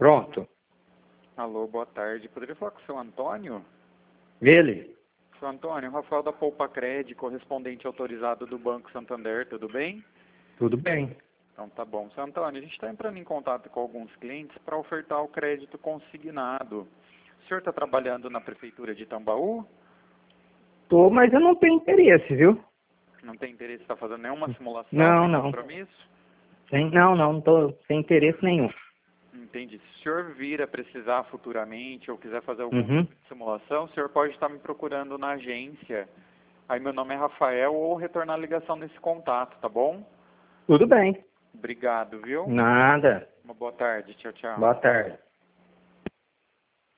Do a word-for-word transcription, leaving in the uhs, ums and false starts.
Pronto. Alô, boa tarde. Poderia falar com o seu Antônio? Ele? Seu Antônio, Rafael da Poupa Cred, correspondente autorizado do Banco Santander, tudo bem? Tudo bem. Então tá bom. Seu Antônio, a gente está entrando em contato com alguns clientes para ofertar o crédito consignado. O senhor está trabalhando na Prefeitura de Tambaú? Tô, mas eu não tenho interesse, viu? Não tem interesse em estar fazendo nenhuma simulação, Não, sem não. compromisso? Sem, não, não, não tô sem interesse nenhum. Entendi. Se o senhor vir a precisar futuramente ou quiser fazer algum Uhum. tipo de simulação, o senhor pode estar me procurando na agência. Aí meu nome é Rafael ou retornar a ligação nesse contato, tá bom? Tudo bem. Obrigado, viu? Nada. Uma boa tarde. Tchau, tchau. Boa tarde.